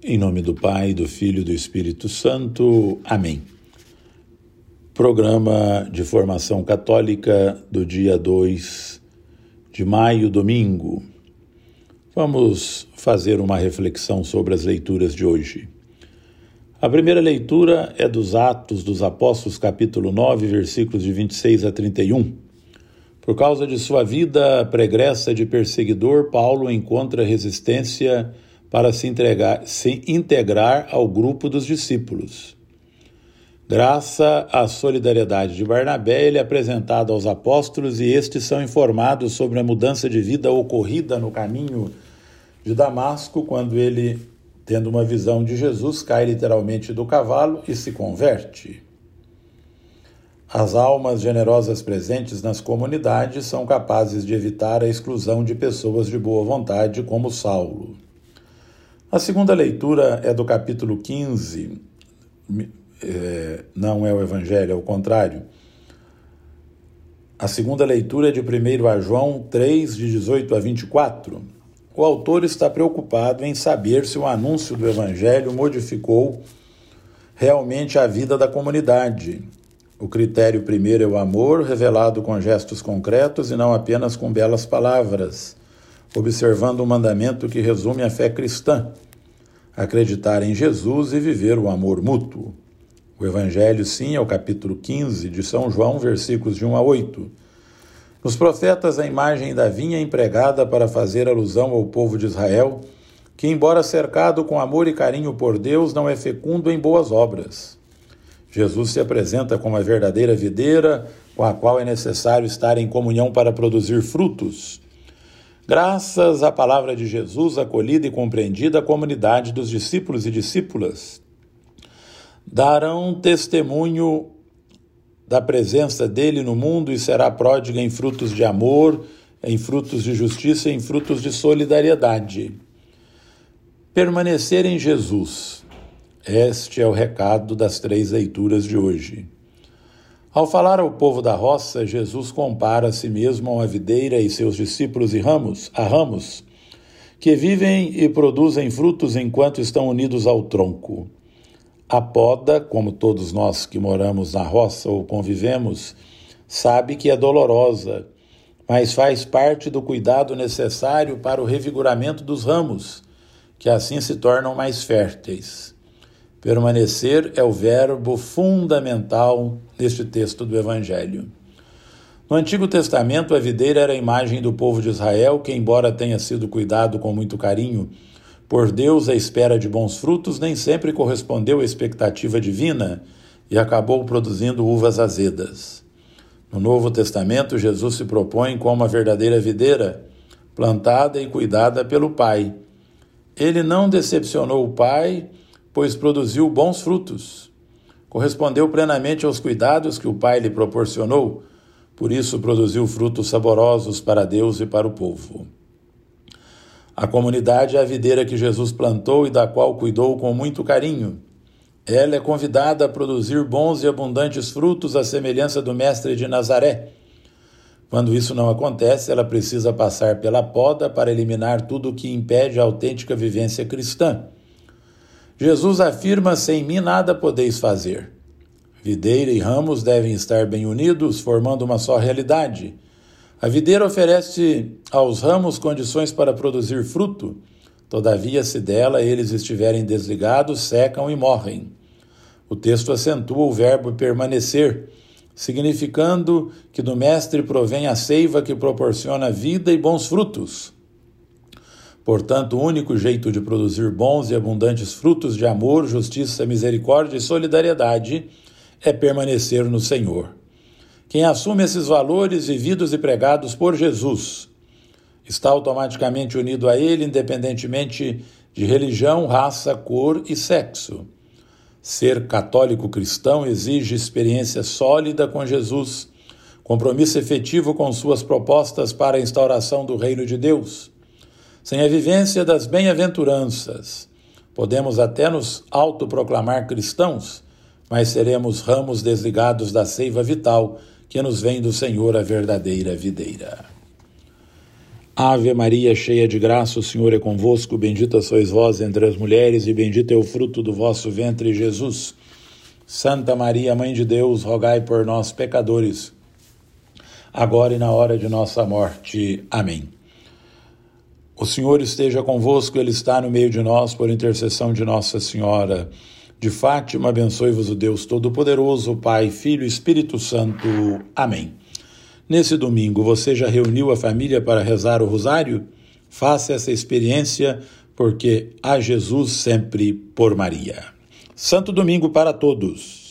Em nome do Pai, do Filho e do Espírito Santo. Amém. Programa de formação católica do dia 2 de maio, domingo. Vamos fazer uma reflexão sobre as leituras de hoje. A primeira leitura é dos Atos dos Apóstolos, capítulo 9, versículos de 26 a 31. Por causa de sua vida pregressa de perseguidor, Paulo encontra resistência para se integrar ao grupo dos discípulos. Graças à solidariedade de Barnabé, ele é apresentado aos apóstolos e estes são informados sobre a mudança de vida ocorrida no caminho de Damasco, quando ele, tendo uma visão de Jesus, cai literalmente do cavalo e se converte. As almas generosas presentes nas comunidades são capazes de evitar a exclusão de pessoas de boa vontade, como Saulo. A segunda leitura é do capítulo 15, não é o Evangelho, é o contrário. A segunda leitura é de 1 João 3, de 18 a 24. O autor está preocupado em saber se o anúncio do Evangelho modificou realmente a vida da comunidade. O critério primeiro é o amor, revelado com gestos concretos e não apenas com belas palavras, observando um mandamento que resume a fé cristã: acreditar em Jesus e viver o amor mútuo. O Evangelho, sim, é o capítulo 15 de São João, versículos de 1 a 8. Nos profetas, a imagem da vinha é empregada para fazer alusão ao povo de Israel, que, embora cercado com amor e carinho por Deus, não é fecundo em boas obras. Jesus se apresenta como a verdadeira videira, com a qual é necessário estar em comunhão para produzir frutos. Graças à palavra de Jesus, acolhida e compreendida, a comunidade dos discípulos e discípulas darão testemunho da presença dele no mundo e será pródiga em frutos de amor, em frutos de justiça e em frutos de solidariedade. Permanecer em Jesus. Este é o recado das 3 leituras de hoje. Ao falar ao povo da roça, Jesus compara a si mesmo a uma videira e seus discípulos a ramos, que vivem e produzem frutos enquanto estão unidos ao tronco. A poda, como todos nós que moramos na roça ou convivemos, sabe que é dolorosa, mas faz parte do cuidado necessário para o revigoramento dos ramos, que assim se tornam mais férteis. Permanecer é o verbo fundamental neste texto do Evangelho. No Antigo Testamento, a videira era a imagem do povo de Israel, que, embora tenha sido cuidado com muito carinho por Deus à espera de bons frutos, nem sempre correspondeu à expectativa divina e acabou produzindo uvas azedas. No Novo Testamento, Jesus se propõe como a verdadeira videira, plantada e cuidada pelo Pai. Ele não decepcionou o Pai, pois produziu bons frutos. Correspondeu plenamente aos cuidados que o Pai lhe proporcionou, por isso produziu frutos saborosos para Deus e para o povo. A comunidade é a videira que Jesus plantou e da qual cuidou com muito carinho. Ela é convidada a produzir bons e abundantes frutos à semelhança do Mestre de Nazaré. Quando isso não acontece, ela precisa passar pela poda para eliminar tudo o que impede a autêntica vivência cristã. Jesus afirma: sem mim nada podeis fazer. Videira e ramos devem estar bem unidos, formando uma só realidade. A videira oferece aos ramos condições para produzir fruto, todavia, se dela eles estiverem desligados, secam e morrem. O texto acentua o verbo permanecer, significando que do Mestre provém a seiva que proporciona vida e bons frutos. Portanto, o único jeito de produzir bons e abundantes frutos de amor, justiça, misericórdia e solidariedade é permanecer no Senhor. Quem assume esses valores vividos e pregados por Jesus está automaticamente unido a Ele, independentemente de religião, raça, cor e sexo. Ser católico cristão exige experiência sólida com Jesus, compromisso efetivo com suas propostas para a instauração do reino de Deus. Sem a vivência das bem-aventuranças, podemos até nos autoproclamar cristãos, mas seremos ramos desligados da seiva vital que nos vem do Senhor, a verdadeira videira. Ave Maria, cheia de graça, o Senhor é convosco, bendita sois vós entre as mulheres e bendito é o fruto do vosso ventre, Jesus. Santa Maria, Mãe de Deus, rogai por nós, pecadores, agora e na hora de nossa morte. Amém. O Senhor esteja convosco, Ele está no meio de nós, por intercessão de Nossa Senhora de Fátima, abençoe-vos o Deus Todo-Poderoso, Pai, Filho e Espírito Santo. Amém. Nesse domingo, você já reuniu a família para rezar o rosário? Faça essa experiência, porque há Jesus sempre por Maria. Santo domingo para todos!